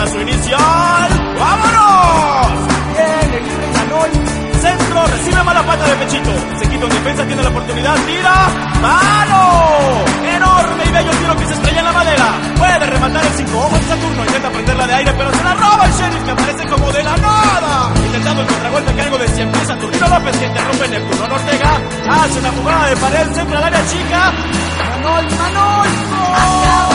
Cabezazo inicial. ¡Vámonos! Bien, el libre Manol. Centro, recibe mala pata de Pechito. Se quita un defensa, tiene la oportunidad, tira. ¡Mano! Enorme y bello tiro que se estrella en la madera. Puede rematar el 5 ojos Saturno. Intenta prenderla de aire, pero se la roba el Sheriff, que aparece como de la nada. Intentando el contragolpe, cargo de 100 pies. Saturnino López, que interrumpe Neptuno Ortega. Hace una jugada de pared, centro al área chica. Manol. ¡Gol!